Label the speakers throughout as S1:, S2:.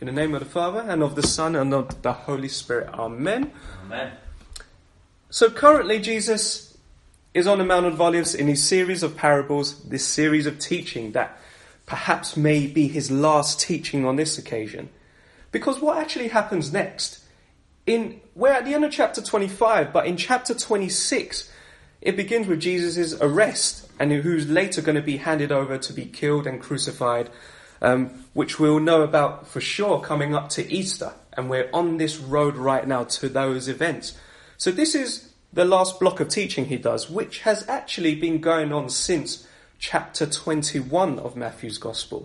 S1: In the name of the Father, and of the Son, and of the Holy Spirit. Amen.
S2: Amen.
S1: So currently Jesus is on the Mount of Olives in his series of parables, this series of teaching that perhaps may be his last teaching on this occasion. Because what actually happens next? We're at the end of chapter 25, but in chapter 26, it begins with Jesus' arrest, and who's later going to be handed over to be killed and crucified, which we'll know about for sure coming up to Easter. And we're on this road right now to those events. So this is the last block of teaching he does, which has actually been going on since chapter 21 of Matthew's Gospel.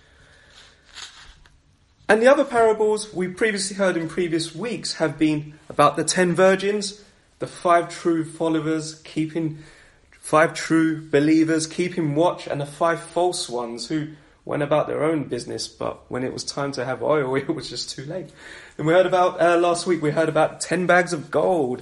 S1: And the other parables we previously heard in previous weeks have been about the 10 virgins, the 5 true followers, 5 true believers keeping watch, and the 5 false ones who went about their own business, but when it was time to have oil, it was just too late. And we heard about, last week, we heard about 10 bags of gold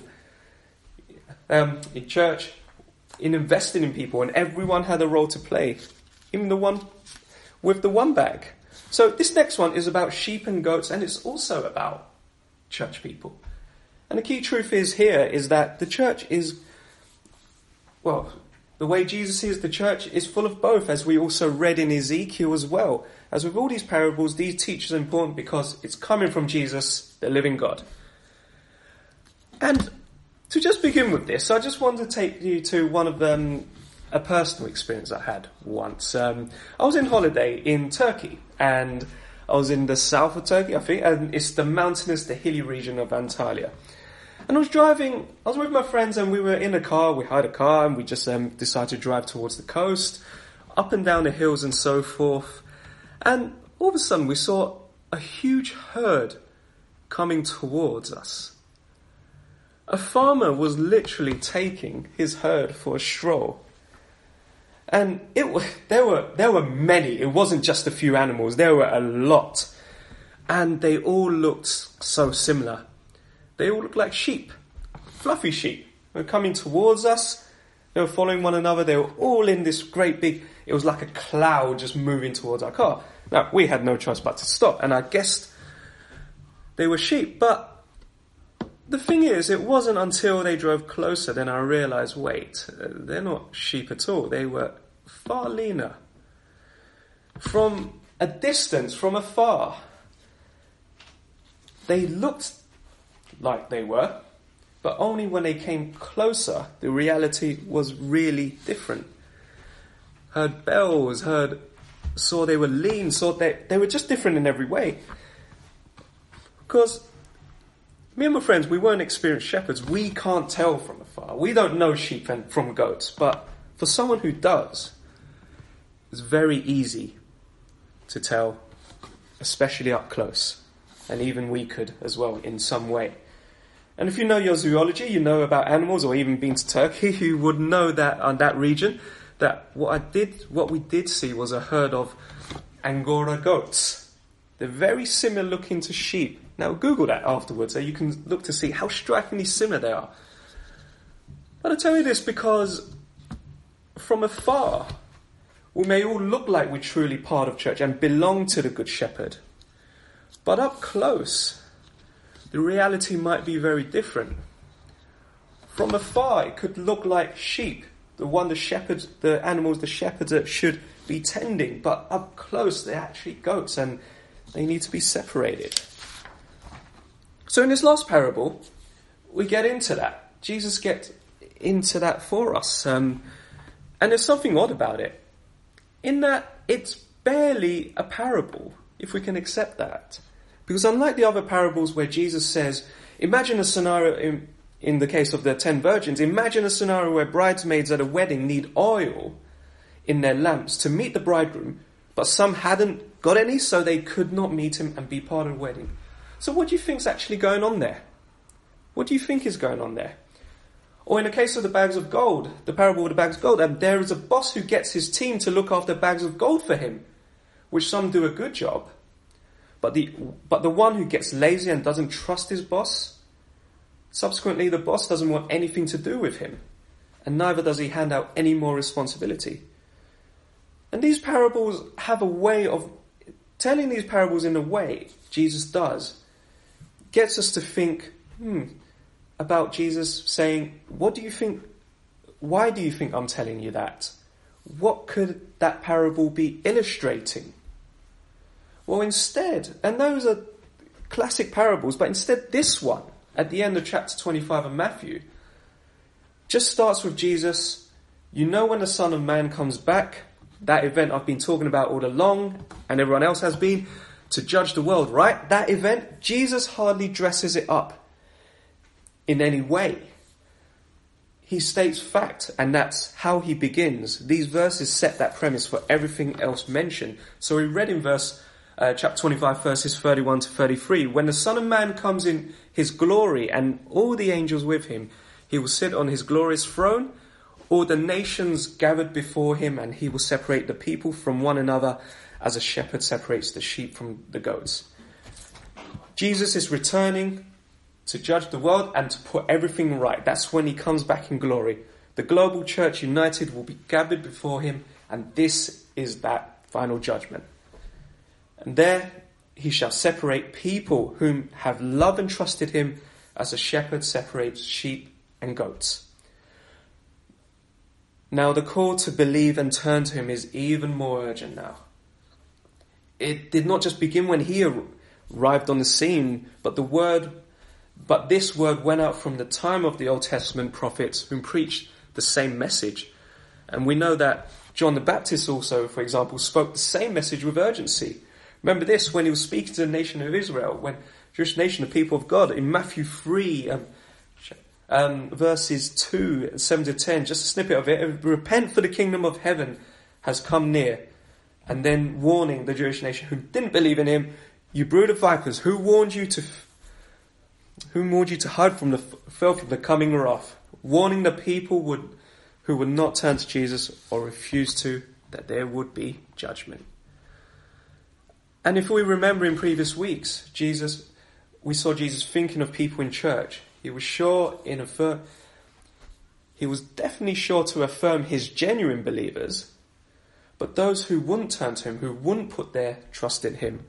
S1: in church, in investing in people, and everyone had a role to play, even the one with the 1 bag. So this next one is about sheep and goats, and it's also about church people. And the key truth is here is that the church is, well, the way Jesus sees the church is full of both, as we also read in Ezekiel as well. As with all these parables, these teachings are important because it's coming from Jesus, the living God. And to just begin with this, I just want to take you to one of a personal experience I had once. I was in holiday in Turkey, and I was in the south of Turkey, I think, and it's the mountainous, the hilly region of Antalya. And I was with my friends, and we were in a car, we hired a car, and we just decided to drive towards the coast, up and down the hills and so forth. And all of a sudden we saw a huge herd coming towards us. A farmer was literally taking his herd for a stroll. And there were many, it wasn't just a few animals, there were a lot. And they all looked so similar. They all looked like sheep, fluffy sheep. They were coming towards us. They were following one another. They were all in this great big, it was like a cloud just moving towards our car. Now, we had no choice but to stop. And I guessed they were sheep. But the thing is, it wasn't until they drove closer then I realized, wait, they're not sheep at all. They were far leaner. From a distance, from afar, they looked like they were, but only when they came closer, the reality was really different. Heard bells, saw they were lean, saw they were just different in every way. Because me and my friends, we weren't experienced shepherds. We can't tell from afar. We don't know sheep from goats, but for someone who does, it's very easy to tell, especially up close. And even we could as well in some way. And if you know your zoology, you know about animals, or even been to Turkey, you would know that on that region, that what we did see was a herd of Angora goats. They're very similar looking to sheep. Now Google that afterwards, so you can look to see how strikingly similar they are. But I tell you this because from afar, we may all look like we're truly part of church and belong to the Good Shepherd. But up close, the reality might be very different. From afar, it could look like sheep, the animals the shepherds should be tending. But up close, they're actually goats, and they need to be separated. So in this last parable, we get into that. Jesus gets into that for us. And there's something odd about it, in that it's barely a parable, if we can accept that. Because unlike the other parables where Jesus says, imagine a scenario in the case of the 10 virgins, imagine a scenario where bridesmaids at a wedding need oil in their lamps to meet the bridegroom, but some hadn't got any, so they could not meet him and be part of the wedding. So what do you think's actually going on there? What do you think is going on there? Or in the case of the bags of gold, the parable of the bags of gold, there is a boss who gets his team to look after bags of gold for him, which some do a good job. But the one who gets lazy and doesn't trust his boss, subsequently the boss doesn't want anything to do with him, and neither does he hand out any more responsibility. And these parables have a way of telling these parables in a way, Jesus does, gets us to think about Jesus saying, what do you think? Why do you think I'm telling you that? What could that parable be illustrating? Well, instead, and those are classic parables, but instead this one, at the end of chapter 25 of Matthew, just starts with Jesus, you know when the Son of Man comes back, that event I've been talking about all along, and everyone else has been, to judge the world, right? That event, Jesus hardly dresses it up in any way. He states fact, and that's how he begins. These verses set that premise for everything else mentioned. So we read in chapter 25, verses 31 to 33, when the Son of Man comes in his glory and all the angels with him, he will sit on his glorious throne, all the nations gathered before him, and he will separate the people from one another as a shepherd separates the sheep from the goats. Jesus is returning to judge the world and to put everything right. That's when he comes back in glory. The global church united will be gathered before him, and this is that final judgment. And there he shall separate people whom have loved and trusted him as a shepherd separates sheep and goats. Now the call to believe and turn to him is even more urgent now. It did not just begin when he arrived on the scene, but this word went out from the time of the Old Testament prophets who preached the same message. And we know that John the Baptist also, for example, spoke the same message with urgency. Remember this when he was speaking to the nation of Israel, when Jewish nation, the people of God, in Matthew 3, verses 2, 7 to 10, just a snippet of it. Repent, for the kingdom of heaven has come near. And then warning the Jewish nation who didn't believe in him, you brood of vipers, who warned you to hide from the filth of the coming wrath, warning the people who would not turn to Jesus or refuse to, that there would be judgment. And if we remember in previous weeks, we saw Jesus thinking of people in church. He was definitely sure to affirm his genuine believers, but those who wouldn't turn to him, who wouldn't put their trust in him,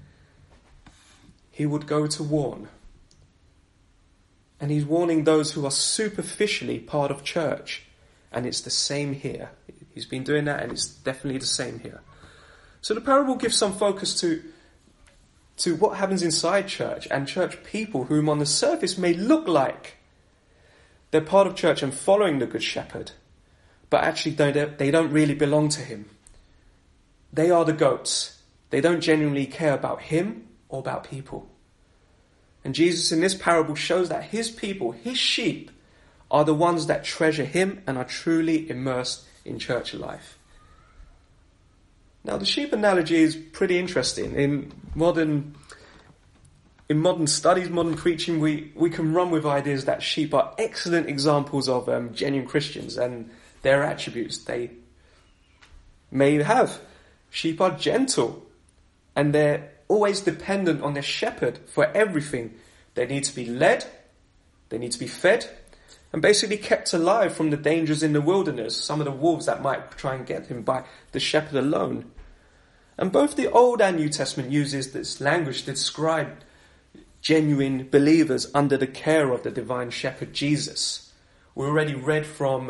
S1: he would go to warn. And he's warning those who are superficially part of church. And it's the same here. He's been doing that, and it's definitely the same here. So the parable gives some focus to what happens inside church and church people whom on the surface may look like they're part of church and following the Good Shepherd, but actually they don't really belong to him. They are the goats. They don't genuinely care about him or about people. And Jesus in this parable shows that his people, his sheep, are the ones that treasure him and are truly immersed in church life. Now, the sheep analogy is pretty interesting. In modern studies, modern preaching, we can run with ideas that sheep are excellent examples of genuine Christians and their attributes they may have. Sheep are gentle, and they're always dependent on their shepherd for everything. They need to be led, they need to be fed, and basically kept alive from the dangers in the wilderness, some of the wolves that might try and get him by the shepherd alone. And both the Old and New Testament uses this language to describe genuine believers under the care of the divine shepherd Jesus. We already read from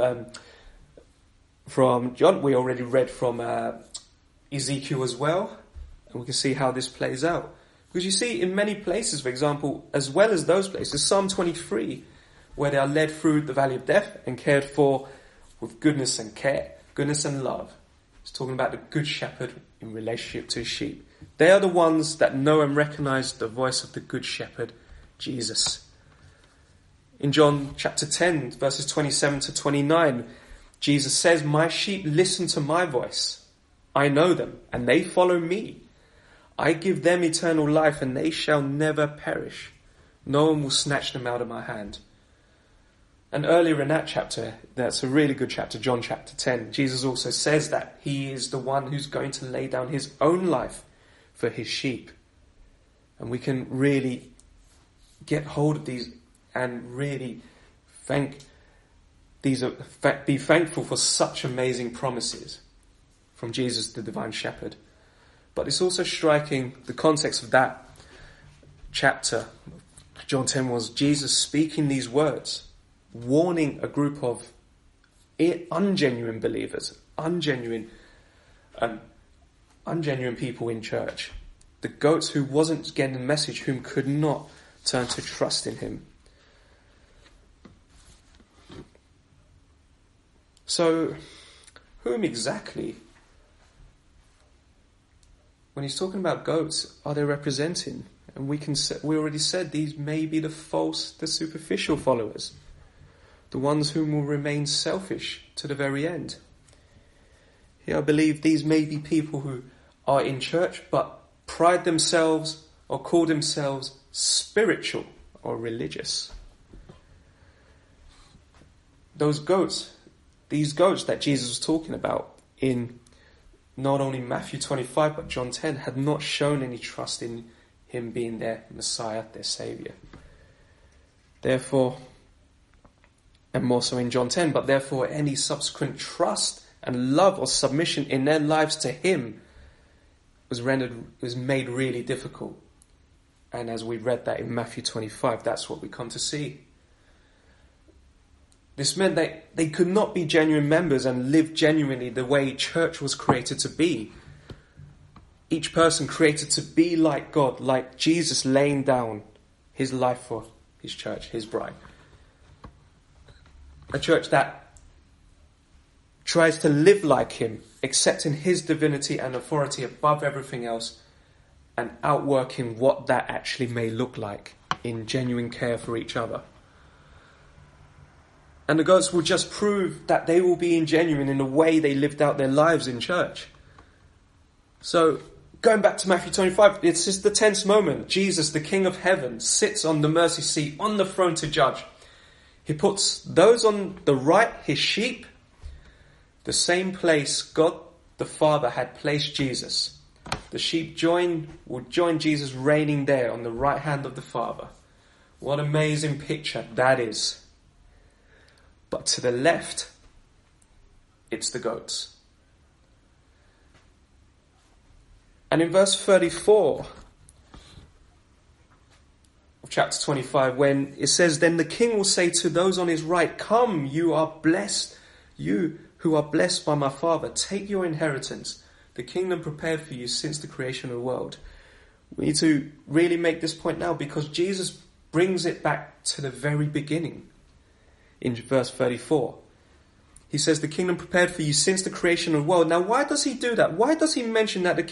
S1: John, we already read from Ezekiel as well, and we can see how this plays out. Because you see, in many places, for example, as well as those places, Psalm 23, where they are led through the valley of death and cared for with goodness and care, goodness and love. It's talking about the good shepherd in relationship to his sheep. They are the ones that know and recognize the voice of the good shepherd, Jesus. In John chapter 10, verses 27 to 29, Jesus says, my sheep listen to my voice. I know them, and they follow me. I give them eternal life, and they shall never perish. No one will snatch them out of my hand. And earlier in that chapter, that's a really good chapter, John chapter 10, Jesus also says that he is the one who's going to lay down his own life for his sheep. And we can really get hold of these and really be thankful for such amazing promises from Jesus, the divine shepherd. But it's also striking, the context of that chapter, John 10, was Jesus speaking these words, warning a group of ungenuine believers, ungenuine people in church. The goats who wasn't getting the message, whom could not turn to trust in him. So, whom exactly, when he's talking about goats, are they representing? And we already said these may be the superficial followers, the ones whom will remain selfish to the very end. Here I believe these may be people who are in church but pride themselves or call themselves spiritual or religious. These goats that Jesus was talking about in not only Matthew 25 but John 10 had not shown any trust in him being their Messiah, their Saviour. Therefore, and more so in John 10, but therefore any subsequent trust and love or submission in their lives to him was made really difficult. And as we read that in Matthew 25, that's what we come to see. This meant that they could not be genuine members and live genuinely the way church was created to be. Each person created to be like God, like Jesus laying down his life for his church, his bride. A church that tries to live like him, accepting his divinity and authority above everything else, and outworking what that actually may look like in genuine care for each other. And the goats will just prove that they will be ingenuine in the way they lived out their lives in church. So, going back to Matthew 25, it's just the tense moment. Jesus, the King of Heaven, sits on the mercy seat, on the throne to judge. He puts those on the right, his sheep, the same place God the Father had placed Jesus. The sheep will join Jesus reigning there on the right hand of the Father. What an amazing picture that is. But to the left, it's the goats. And in verse 34 of chapter 25, when it says, "Then the king will say to those on his right, 'Come, you are blessed, you who are blessed by my Father. Take your inheritance, the kingdom prepared for you since the creation of the world.'" We need to really make this point now because Jesus brings it back to the very beginning. In verse 34, he says, "The kingdom prepared for you since the creation of the world." Now, why does he do that? Why does he mention that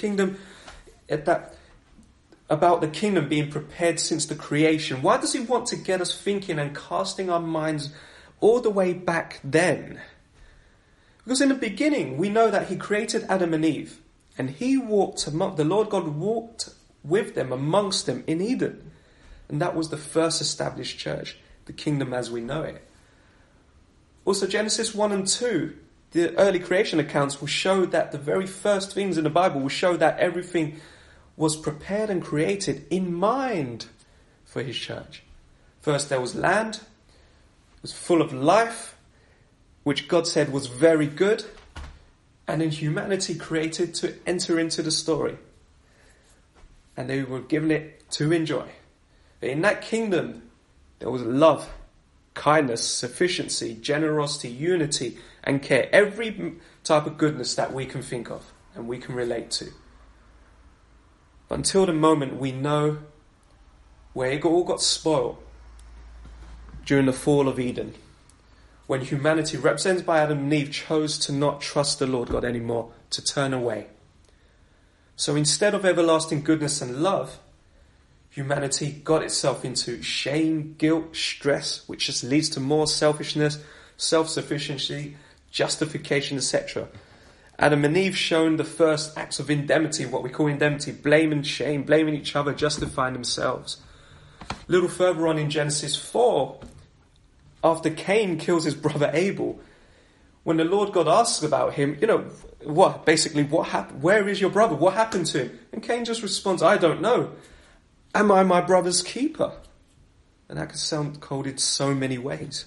S1: about the kingdom being prepared since the creation? Why does he want to get us thinking and casting our minds all the way back then? Because in the beginning, we know that he created Adam and Eve, and the Lord God walked with them, amongst them in Eden. And that was the first established church, the kingdom as we know it. Also, Genesis 1 and 2, the early creation accounts will show that the very first things in the Bible will show that everything was prepared and created in mind for his church. First there was land, it was full of life, which God said was very good, and then humanity created to enter into the story. And they were given it to enjoy. But in that kingdom, there was love, kindness, sufficiency, generosity, unity, and care. Every type of goodness that we can think of and we can relate to. But until the moment we know where it all got spoiled during the fall of Eden, when humanity, represented by Adam and Eve, chose to not trust the Lord God anymore, to turn away. So instead of everlasting goodness and love, humanity got itself into shame, guilt, stress, which just leads to more selfishness, self-sufficiency, justification, etc. Adam and Eve shown the first acts of indemnity, what we call indemnity, blame and shame, blaming each other, justifying themselves. A little further on in Genesis 4, after Cain kills his brother Abel, when the Lord God asks about him, what happened? Where is your brother? What happened to him? And Cain just responds, "I don't know. Am I my brother's keeper?" And that can sound cold in so many ways.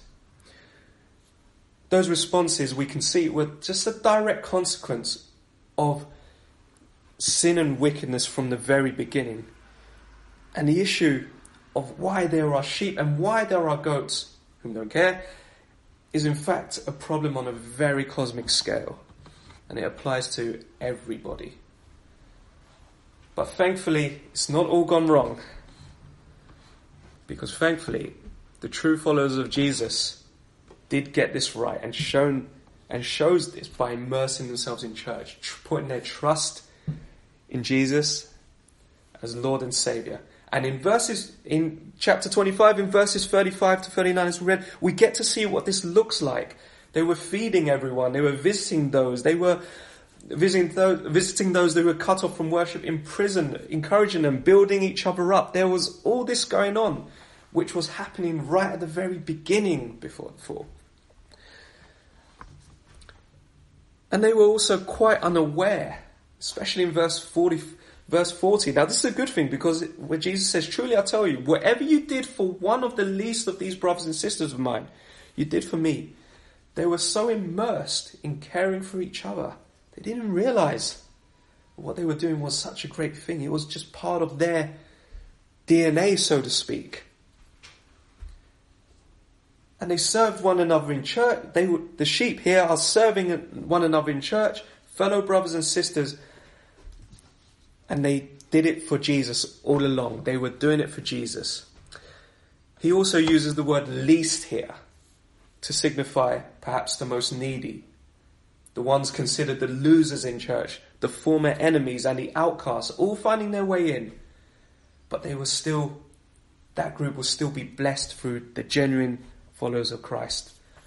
S1: Those responses we can see were just a direct consequence of sin and wickedness from the very beginning. And the issue of why there are sheep and why there are goats who don't care is in fact a problem on a very cosmic scale. And it applies to everybody. But thankfully, it's not all gone wrong. Because thankfully, the true followers of Jesus did get this right and shows this by immersing themselves in church, putting their trust in Jesus as Lord and Saviour. And in chapter 25, in verses 35 to 39, as we read, we get to see what this looks like. They were feeding everyone. They were visiting those. They were visiting those who were cut off from worship in prison, encouraging them, building each other up. There was all this going on, which was happening right at the very beginning before the fall. And they were also quite unaware, especially in verse 40. Now this is a good thing, because where Jesus says, "Truly I tell you, whatever you did for one of the least of these brothers and sisters of mine, you did for me." They were so immersed in caring for each other, they didn't realize what they were doing was such a great thing. It was just part of their DNA, so to speak. And they served one another in church. The sheep here are serving one another in church, fellow brothers and sisters. And they did it for Jesus all along. They were doing it for Jesus. He also uses the word least here to signify perhaps the most needy. The ones considered the losers in church, the former enemies and the outcasts, all finding their way in. But that group will still be blessed through the genuine followers of Christ.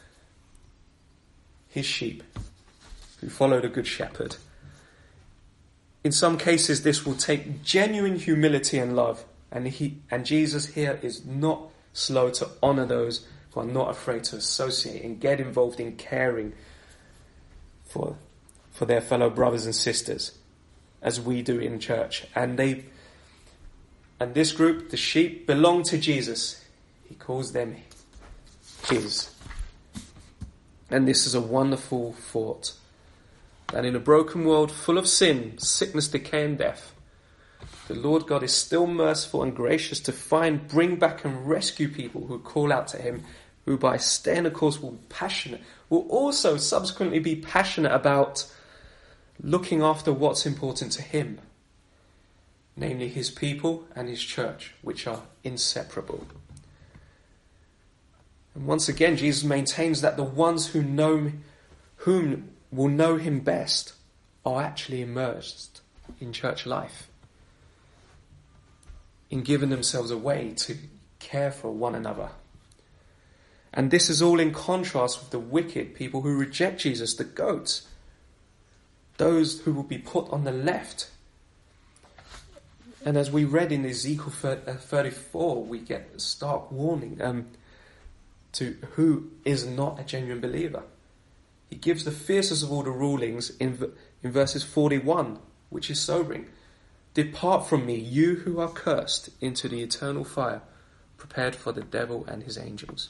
S1: His sheep, who follow the Good Shepherd. In some cases, this will take genuine humility and love. And Jesus here is not slow to honour those who are not afraid to associate and get involved in caring for their fellow brothers and sisters, as we do in church. And this group, the sheep, belong to Jesus. He calls them his. And this is a wonderful thought, that in a broken world full of sin, sickness, decay and death, the Lord God is still merciful and gracious to bring back and rescue people who call out to him, who by staying the course will also subsequently be passionate about looking after what's important to him, namely his people and his church, which are inseparable. And once again, Jesus maintains that the ones whom will know him best are actually immersed in church life, in giving themselves away to care for one another. And this is all in contrast with the wicked people who reject Jesus, the goats, those who will be put on the left. And as we read in Ezekiel 34, we get a stark warning to who is not a genuine believer. He gives the fiercest of all the rulings in verses 41, which is sobering. "Depart from me, you who are cursed, into the eternal fire, prepared for the devil and his angels."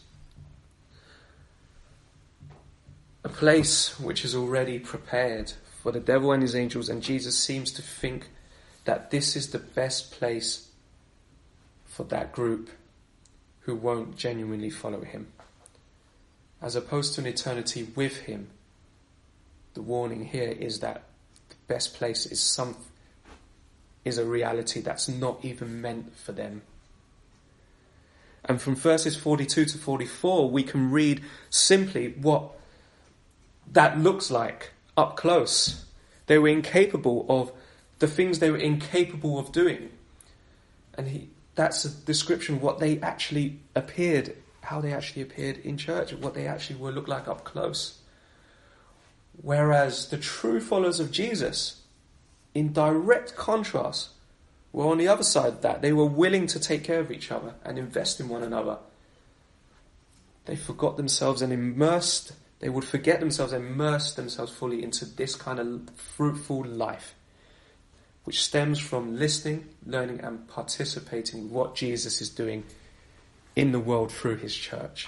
S1: A place which is already prepared for the devil and his angels, and Jesus seems to think that this is the best place for that group who won't genuinely follow him. As opposed to an eternity with him, the warning here is that the best place is a reality that's not even meant for them. And from verses 42 to 44, we can read simply what that looks like up close. They were incapable of the things they were incapable of doing. And that's a description of what they actually appeared, how they actually appeared in church, what they actually would look like up close. Whereas the true followers of Jesus, in direct contrast, were on the other side of that. They were willing to take care of each other and invest in one another. They forgot themselves and they would forget themselves and immerse themselves fully into this kind of fruitful life, which stems from listening, learning and participating in what Jesus is doing in the world through his church.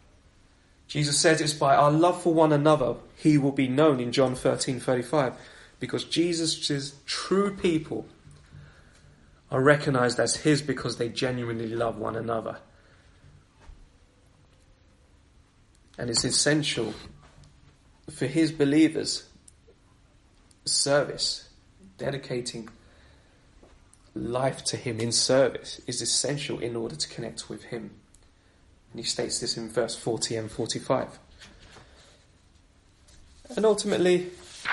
S1: Jesus says it's by our love for one another he will be known in John 13:35. because Jesus' true people are recognized as his because they genuinely love one another. And it's essential for his believers, service, dedicating life to him in service is essential in order to connect with him. And he states this in verse 40 and 45. And ultimately,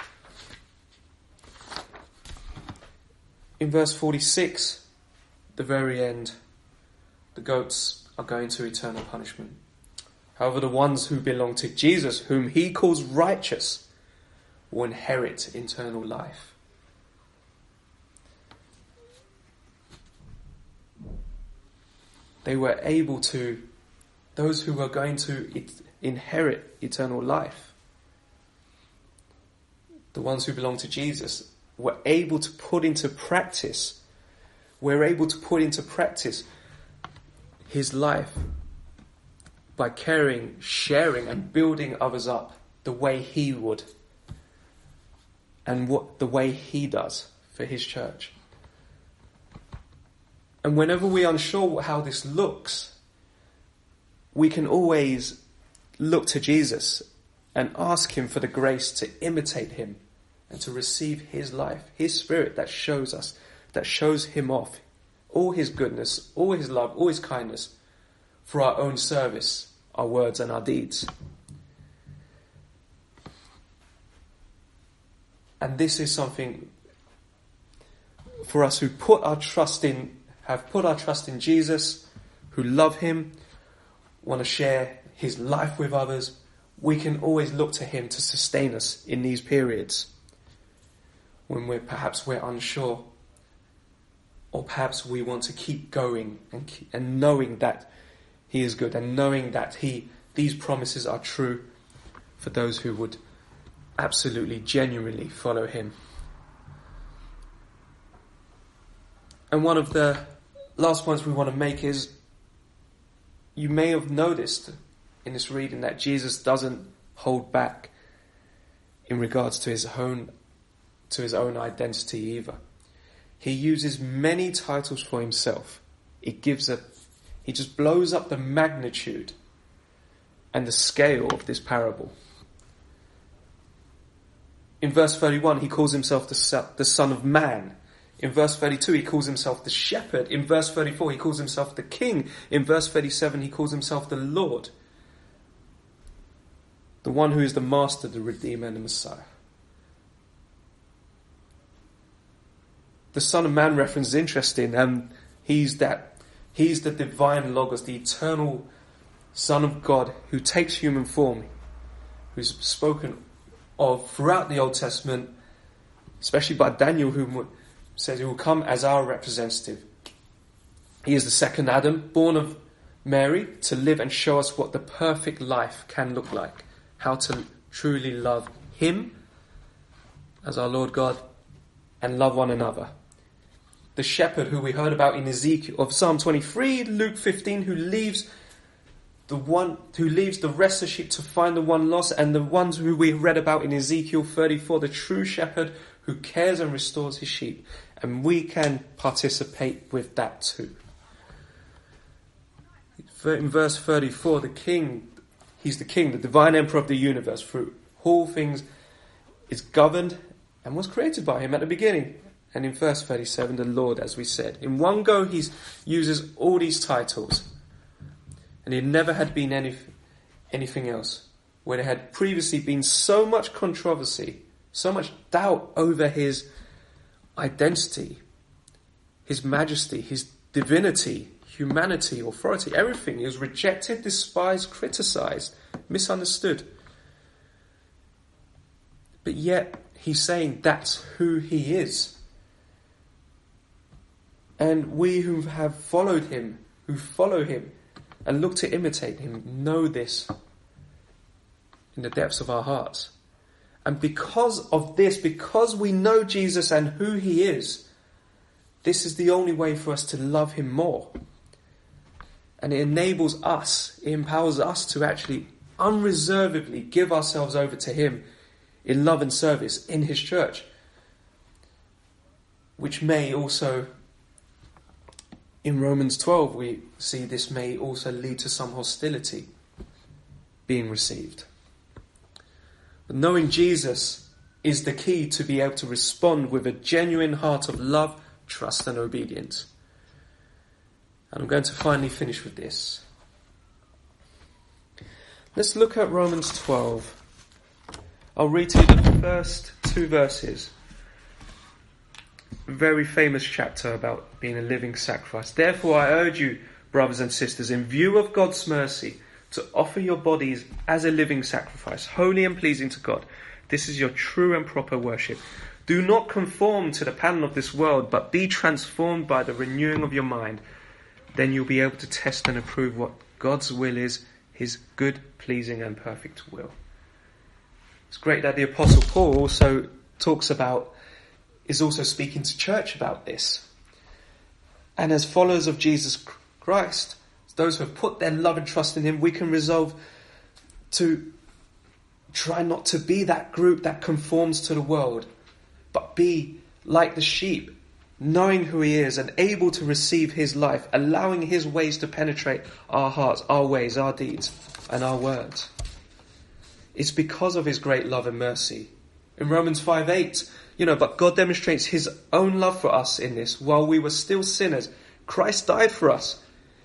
S1: in verse 46, the very end, the goats are going to eternal punishment. However, the ones who belong to Jesus, whom he calls righteous, will inherit eternal life. They were able to, those who were going to inherit eternal life, the ones who belong to Jesus, were able to put into practice, his life by caring, sharing and building others up the way he would and the way he does for his church. And whenever we're unsure how this looks, we can always look to Jesus and ask him for the grace to imitate him and to receive his life, his spirit that shows him off, all his goodness, all his love, all his kindness, for our own service, our words and our deeds. And this is something for us who have put our trust in Jesus, who love him, want to share his life with others. We can always look to him to sustain us in these periods when we're unsure, or perhaps we want to keep going and knowing that he is good, and knowing that these promises are true for those who would absolutely, genuinely follow him. And one of the last points we want to make is, you may have noticed in this reading that Jesus doesn't hold back in regards to his own identity either. He uses many titles for himself. He just blows up the magnitude and the scale of this parable. In verse 31, he calls himself the Son of Man. In verse 32, he calls himself the Shepherd. In verse 34, he calls himself the King. In verse 37, he calls himself the Lord. The one who is the Master, the Redeemer, and the Messiah. The Son of Man reference is interesting. He's the divine Logos, the eternal Son of God who takes human form, who's spoken of throughout the Old Testament, especially by Daniel, who says he will come as our representative. He is the second Adam, born of Mary, to live and show us what the perfect life can look like, how to truly love him as our Lord God and love one another. The shepherd who we heard about in Ezekiel of Psalm 23, Luke 15, who leaves the rest of the sheep to find the one lost, and the ones who we read about in Ezekiel 34, the true shepherd who cares and restores his sheep. And we can participate with that too. In verse 34, he's the king, the divine emperor of the universe. Through all things is governed and was created by him at the beginning. And in verse 37, the Lord, as we said. In one go, he uses all these titles. And it never had been anything else. Where there had previously been so much controversy, so much doubt over his identity, his majesty, his divinity, humanity, authority, everything. He was rejected, despised, criticized, misunderstood. But yet, he's saying that's who he is. And we who have followed him, who follow him, and look to imitate him, know this in the depths of our hearts. And because of this, because we know Jesus and who he is, this is the only way for us to love him more. And it enables us, it empowers us to actually unreservedly give ourselves over to him in love and service in his church. which may also, in Romans 12, we see this may also lead to some hostility being received. But knowing Jesus is the key to be able to respond with a genuine heart of love, trust and obedience. And I'm going to finally finish with this. Let's look at Romans 12. I'll read to you the first 2 verses. A very famous chapter about being a living sacrifice. Therefore I urge you, brothers and sisters, in view of God's mercy, to offer your bodies as a living sacrifice, holy and pleasing to God. This is your true and proper worship. Do not conform to the pattern of this world, but be transformed by the renewing of your mind. Then you'll be able to test and approve what God's will is, his good, pleasing and perfect will. It's great that the Apostle Paul also is also speaking to church about this. And as followers of Jesus Christ, those who have put their love and trust in him, we can resolve to try not to be that group that conforms to the world, but be like the sheep, knowing who he is and able to receive his life, allowing his ways to penetrate our hearts, our ways, our deeds, and our words. It's because of his great love and mercy. In Romans 5:8, but God demonstrates his own love for us in this. While we were still sinners, Christ died for us.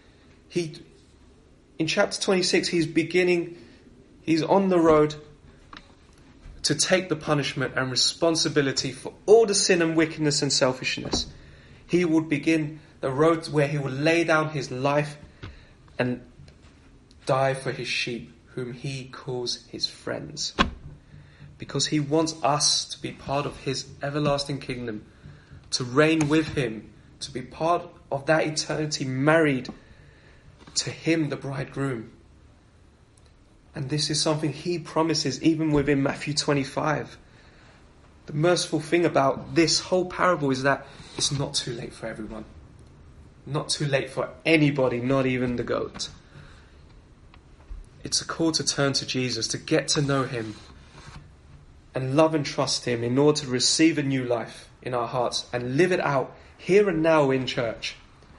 S1: In chapter 26, he's on the road to take the punishment and responsibility for all the sin and wickedness and selfishness. He would begin the road where he would lay down his life and die for his sheep, whom he calls his friends. Because he wants us to be part of his everlasting kingdom, to reign with him, to be part of that eternity married to him, the bridegroom. And this is something he promises even within Matthew 25. The merciful thing about this whole parable is that it's not too late for everyone. Not too late for anybody, not even the goat. It's a call to turn to Jesus, to get to know him and love and trust him in order to receive a new life in our hearts and live it out here and now in church.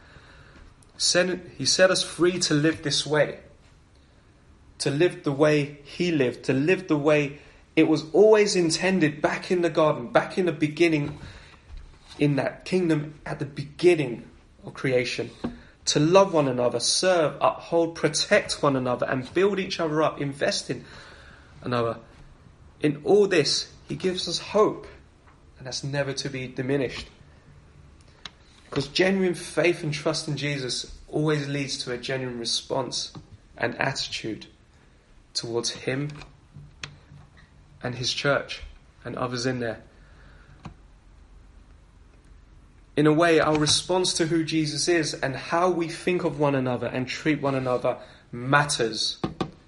S1: He set us free to live this way. To live the way he lived, to live the way it was always intended back in the garden, back in the beginning, in that kingdom at the beginning of creation. To love one another, serve, uphold, protect one another and build each other up, invest in another. In all this, he gives us hope, and that's never to be diminished. Because genuine faith and trust in Jesus always leads to a genuine response and attitude towards him and his church and others in there. In a way, our response to who Jesus is and how we think of one another and treat one another matters.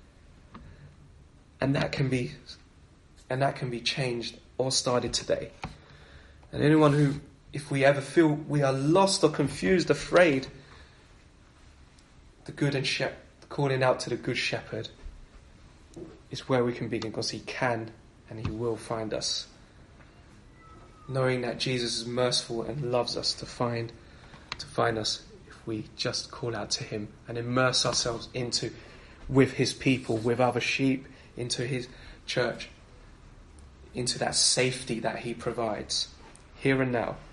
S1: And that can be changed or started today. And anyone who, if we ever feel we are lost or confused, afraid, calling out to the good shepherd is where we can begin, because he can and he will find us. Knowing that Jesus is merciful and loves us to find us if we just call out to him and immerse ourselves with his people, with other sheep, into his church, into that safety that he provides here and now.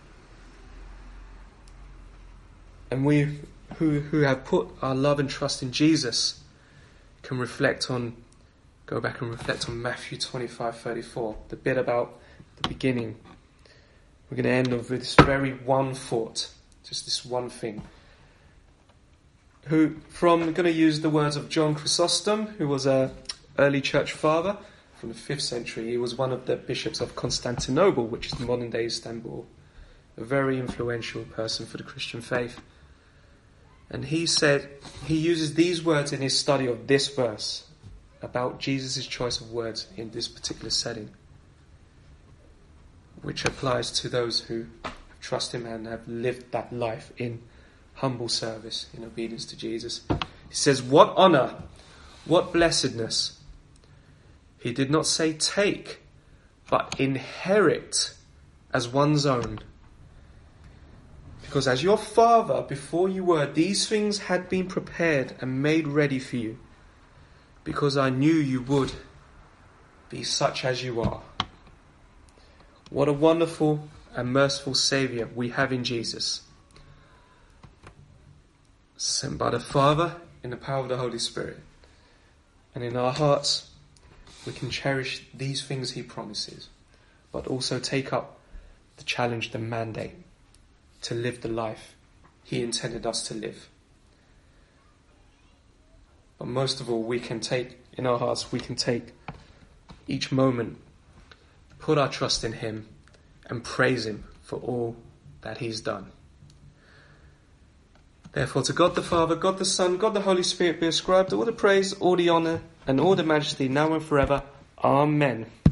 S1: And we who have put our love and trust in Jesus can go back and reflect on Matthew 25:34, the bit about the beginning. We're going to end off with this very one thought, just this one thing. I'm going to use the words of John Chrysostom, who was an early church father from the 5th century. He was one of the bishops of Constantinople, which is modern day Istanbul. A very influential person for the Christian faith. And he uses these words in his study of this verse about Jesus' choice of words in this particular setting, which applies to those who trust him and have lived that life in humble service, in obedience to Jesus. He says, "What honor, what blessedness." He did not say take, but inherit as one's own Because as your Father before you were, these things had been prepared and made ready for you, because I knew you would be such as you are. What a wonderful and merciful Saviour we have in Jesus, sent by the Father in the power of the Holy Spirit. And in our hearts we can cherish these things he promises, but also take up the challenge, the mandate, to live the life he intended us to live. But most of all, we can take each moment, put our trust in him, and praise him for all that he's done. Therefore, to God the Father, God the Son, God the Holy Spirit be ascribed all the praise, all the honour, and all the majesty now and forever. Amen.